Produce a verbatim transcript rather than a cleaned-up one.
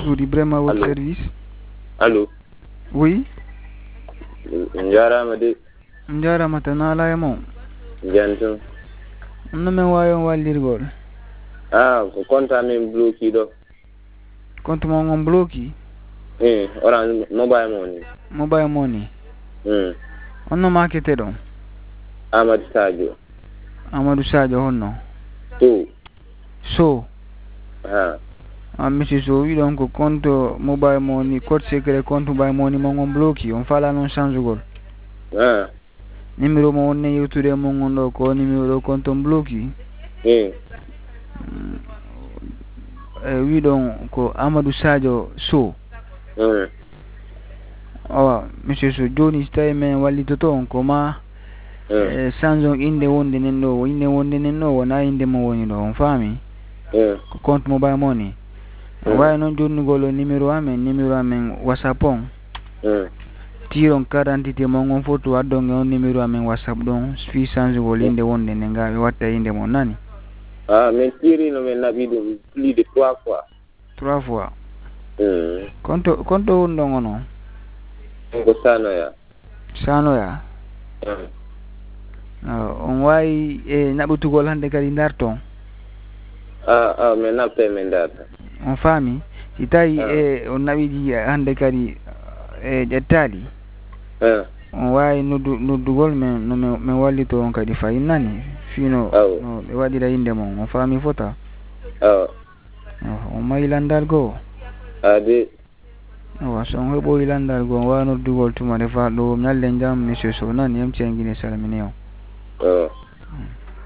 Bonjour, Ibrahima à votre Allô. service. Allô. Oui. Njarama de. Njarama tan ala e mo. Jantum. No men wawi on wallirgol. Ah, ko compte amen bloqué ɗo. Compte mon on bloqué. Eh, orange mobile money. Mobile money. Hmm. On no makete ɗon. Amadou Sadio. Amadou Sadio honno. To. So. Ha. Ah, monsieur So wi ɗon ko compte mobile money code secret compte mobile money mon on bloqué on fala noon changegol. Ah. Numéro mo wonne yewtude mon on ɗo ko numéro compte on bloqué. Eh. E wi ɗon ko Amadou Sadio So. Hmm. Awa monsieur So joni so tawi men wallitoto on ko ma e change on inde wonde nen ɗo inde wonde nen ɗo wona inde mo woni ɗo on faami ko compte mobile money on wawi noon jonnugol o numéro amen numéro amen whatsapp on tiron carte d'identité mon on photo addon e on numéro amen whatsapp ɗon fi change gol inde wonde nde ga ɓe watta inde mon nani. Ah, min tirino min naɓi ɗum plus de trois fois. Trois fois. Hmm. Compte compte woni ɗon onon ko Sanoya. Sanoya. Hmm. On wawi e naɓutugol hande kadi darton. Ah, ah, min naɓte min darta. On faami si tawi e on naɓiji hande kadi e ƴettali on wawi noddu noddugol men no min wallito on kadi fayin nani fino no ɓe waɗira inde mon on faami fota on mayi landal goo ade awa so on heɓoyi landal goo on wawi noddugol tuma nde fa ɗo ñallen jam monsieur So nani yamti en guine salmini on.